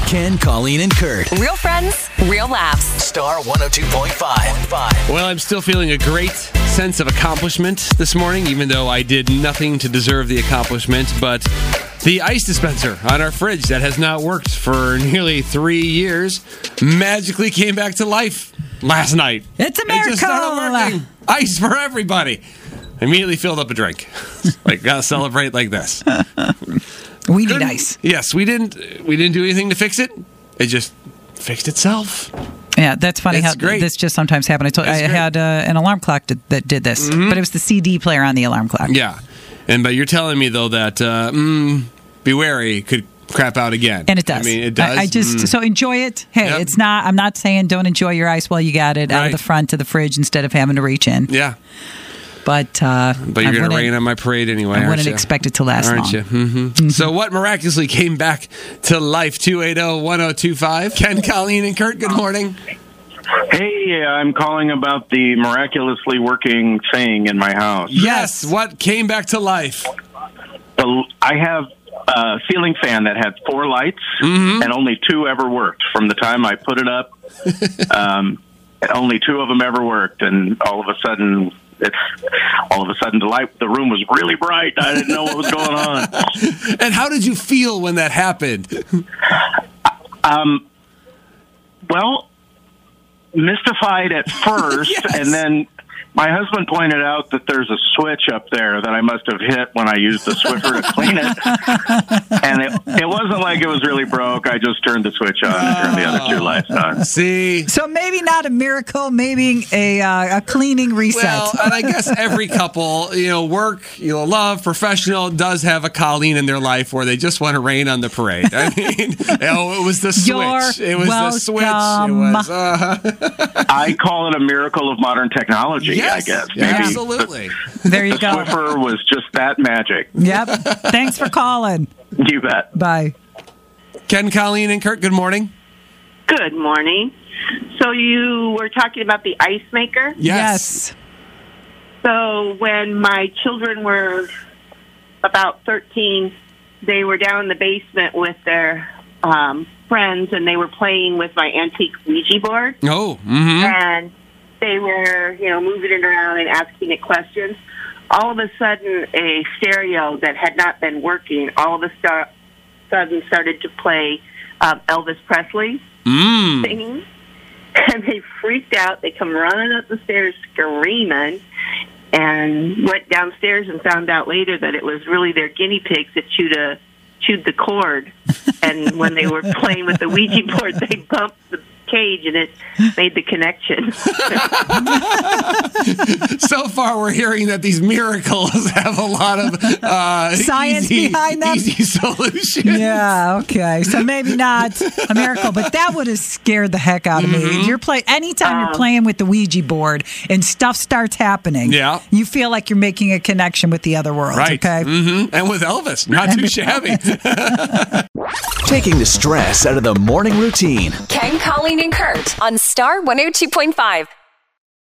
Ken, Colleen, and Kurt. Real friends, real laughs. Star 102.5. Well, I'm still feeling a great sense of accomplishment this morning, even though I did nothing to deserve the accomplishment. But the ice dispenser on our fridge that has not worked for nearly 3 years magically came back to life last night. It's a It just started miracle. working. Ice for everybody. Immediately filled up a drink. Like, gotta celebrate like this. We need ice. Yes, we didn't do anything to fix it. It just fixed itself. Yeah, that's funny It's how great. this just sometimes happens. I It's great. had an alarm clock that did this, but it was the CD player on the alarm clock. Yeah. But you're telling me, though, that be wary, could crap out again. And it does. I mean, it does. I just so enjoy it. Hey, Yep. it's not. I'm not saying don't enjoy your ice while you got it out of Right. the front of the fridge instead of having to reach in. Yeah. But But you're going to rain on my parade anyway, I aren't wouldn't you? expect it to last Aren't long. you? Mm-hmm. So what miraculously came back to life? 280-1025. Ken, Colleen, and Kurt, good morning. Hey, I'm calling about the miraculously working thing in my house. Yes. What came back to life? I have a ceiling fan that had 4 lights, and only 2 ever worked. From the time I put it up, only 2 of them ever worked, and all of a sudden, the room was really bright. I didn't know what was going on. And how did you feel when that happened? Well, mystified at first, Yes. and then my husband pointed out that there's a switch up there that I must have hit when I used the Swiffer to clean it. And it wasn't like it was really broke. I just turned the switch on and turned the other 2 lights on. See? So maybe not a miracle, maybe a cleaning reset. Well, and I guess every couple, work, love, professional, does have a Colleen in their life where they just want to rain on the parade. I mean, it was the switch. You're It was the switch. It was. I call it a miracle of modern technology, Yes, I guess. absolutely. There you The go. Swiffer was just that magic. Yep. Thanks for calling. You bet. Bye. Ken, Colleen, and Kurt, good morning. Good morning. So you were talking about the ice maker? Yes. So when my children were about 13, they were down in the basement with their friends, and they were playing with my antique Ouija board. Oh, mm-hmm. And they were, moving it around and asking it questions. All of a sudden, a stereo that had not been working, all of a sudden started to play Elvis Presley singing. And they freaked out. They come running up the stairs screaming, and went downstairs and found out later that it was really their guinea pigs that chewed the cord. And when they were playing with the Ouija board, they bumped the cage, and it made the connection. So far, we're hearing that these miracles have a lot of Science behind them? easy solutions. Yeah, okay. So maybe not a miracle, but that would have scared the heck out of me. Anytime you're playing with the Ouija board and stuff starts happening, Yeah. you feel like you're making a connection with the other world, Right. okay? Mm-hmm. And with Elvis, not too shabby. Taking the stress out of the morning routine. Ken, Colleen, and Kurt on Star 102.5.